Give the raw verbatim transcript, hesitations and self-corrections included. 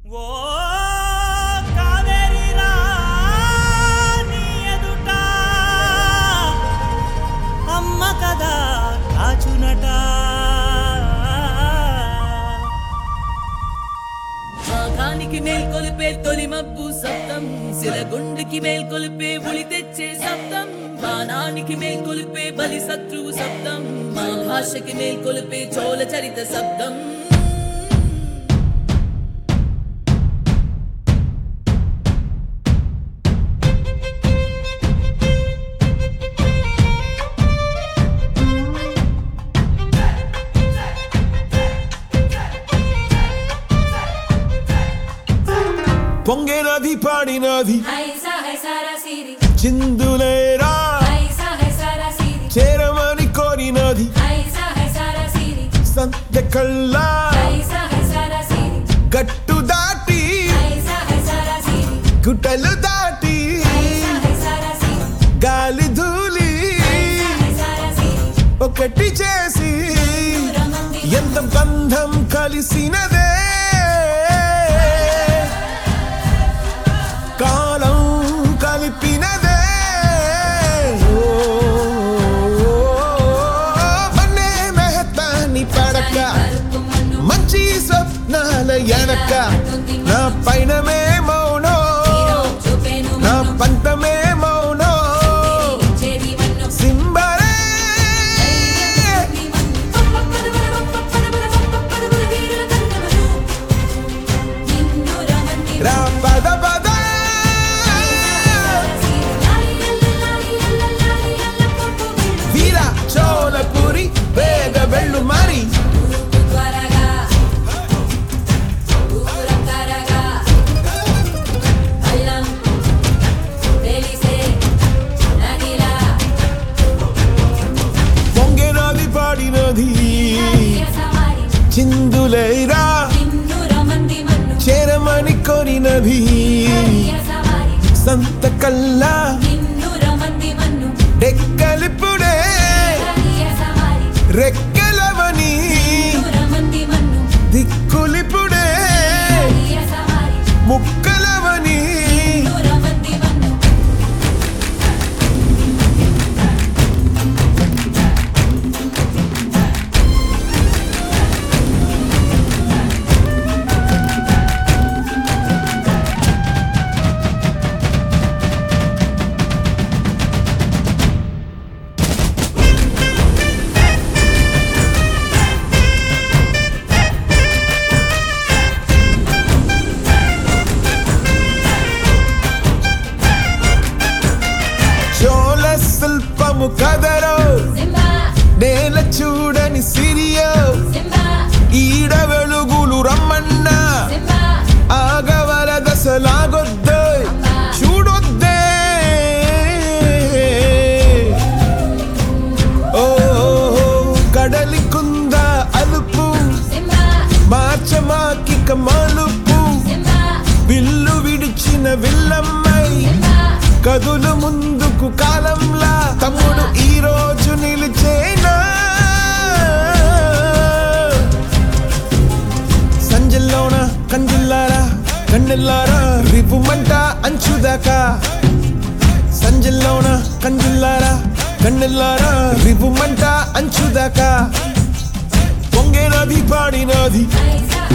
ఓ కావేరి రాణి ఎదుట అమ్మ కదా కాచునట ఆగానికి మేల్కొలిపే తొలి మబ్బు శబ్దం శిలగుండికి మేల్కొలిపే ఉలి తెచ్చే శబ్దం బాణానికి మేల్కొలిపే బలి శత్రువు శబ్దం మా భాషకి మేల్కొలిపే చోళ చరిత శబ్దం పొంగేనది పాడినది హైసా హైసారా సిరి చిందులేరా హైసా హైసారా సిరి చేరమని కోరినది హైసా హైసారా సిరి సంతె కళ్ళ హైసా హైసారా సిరి గట్టు దాటి హైసా హైసారా సిరి గుట్టలు దాటి హైసా హైసారా సిరి గాలి ధూళి హైసారా సిరి ఒకటి చేసి రమంది ఎంత బంధం కలిసినదే కాలం కలిపినదే ఓ, మన్నే మెహతాని పడక మంచి స్వప్నాల ఎనక నా పైనమే మౌనో చూపేను నా పంతమే మౌనో సింబరే రా పద పద వీర చోళపురి వేగ వెళ్ళు మరి పొంగెనది పాడినది చిందులైరా చేరమని కోరినది సంత కల్లా డెక్కలిప్పుడే రెక్కలవని దిక్కులిప్పుడే ముక్కలవని చోళ శిల్పము కదరో నేల చూడని సిరియో ఈడ వెలుగులు రమ్మన్నా ఆగవల దశలాగొద్దే చూడొద్దే ఓ కడలి కుంద అలుపు మార్చమాకిక మలుపు విల్లు విడిచిన విల్లమ్మై కదులు ముందుకు కాలంలా తమ్ముడు ఈ రోజు నిలిచేనా సంజల్లోన కంజుల్లారా కన్నెల్లారా రిపుమంట అంచుదాకా సంజల్లోన కంజుల్లారా కన్నెల్లారా రిపుమంట అంచుదాకా పొంగేనది పాడినది హైసా